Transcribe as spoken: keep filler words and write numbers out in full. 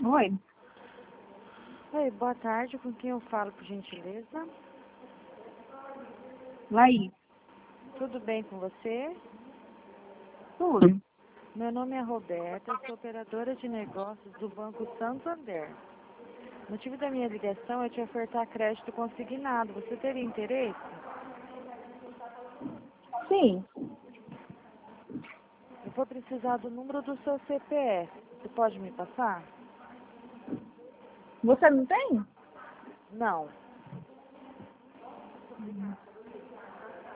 Oi, Oi, boa tarde. Com quem eu falo, por gentileza? Laís, Tudo bem com você? tudo. Meu nome é Roberta, sou operadora de negócios do Banco Santander. O motivo da minha ligação é te ofertar crédito consignado. Você teria interesse? Sim, Eu vou precisar do número do seu C P F. Você pode me passar? você não tem? Não.